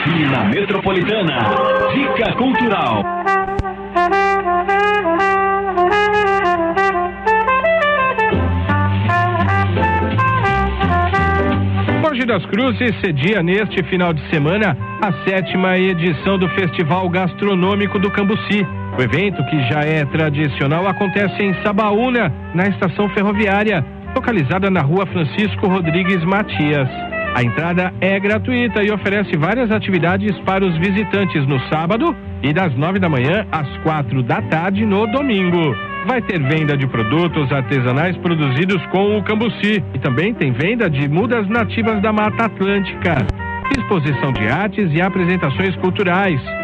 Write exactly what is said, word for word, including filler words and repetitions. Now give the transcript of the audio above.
Aqui na Metropolitana, Dica Cultural. Mogi das Cruzes cedia neste final de semana a sétima edição do Festival Gastronômico do Cambuci. O evento, que já é tradicional, acontece em Sabaúna, na estação ferroviária, localizada na rua Francisco Rodrigues Matias. A entrada é gratuita e oferece várias atividades para os visitantes no sábado e das nove da manhã às quatro da tarde no domingo. Vai ter venda de produtos artesanais produzidos com o cambuci e também tem venda de mudas nativas da Mata Atlântica, exposição de artes e apresentações culturais.